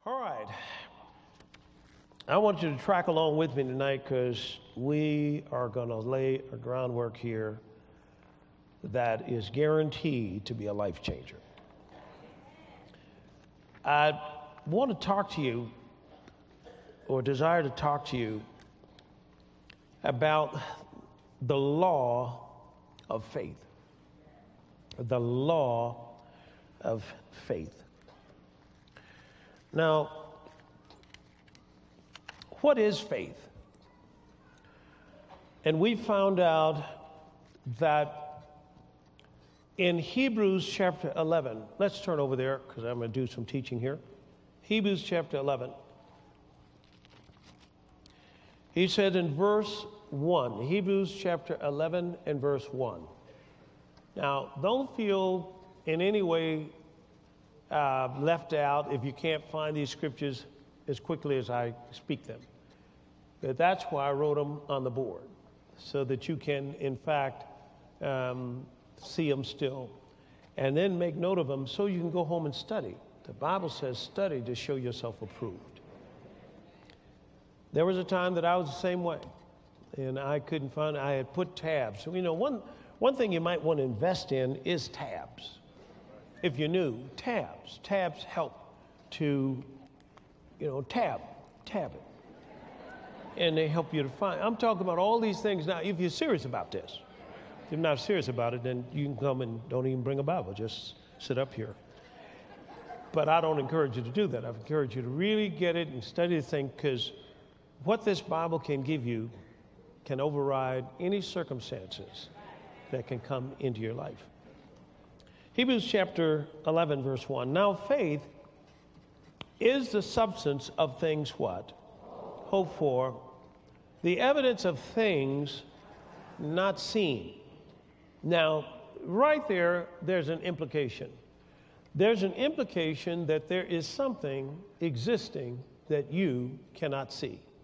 All right. I want you to track along with me tonight because we are going to lay a groundwork here that is guaranteed to be a life changer. I want to talk to you, or desire to talk to you, about the law of faith. The law of faith. Now, what is faith? And we found out that in Hebrews chapter 11, let's turn over there because I'm going to do some teaching here. Hebrews chapter 11. He said in verse 1, Hebrews chapter 11 and verse 1. Now, don't feel in any way left out if you can't find these scriptures as quickly as I speak them. But that's why I wrote them on the board, so that you can, in fact, see them still. And then make note of them so you can go home and study. The Bible says study to show yourself approved. There was a time that I was the same way, and I couldn't find, I had put tabs. So, you know, one thing you might want to invest in is tabs. If you're new, tabs. Tabs help to, tab it. And they help you to find. I'm talking about all these things now. If you're serious about this, if you're not serious about it, then you can come and don't even bring a Bible. Just sit up here. But I don't encourage you to do that. I encourage you to really get it and study the thing, because what this Bible can give you can override any circumstances that can come into your life. Hebrews chapter 11, verse 1. Now faith is the substance of things what? Hoped for. The evidence of things not seen. Now, right there, there's an implication. There's an implication that there is something existing that you cannot see.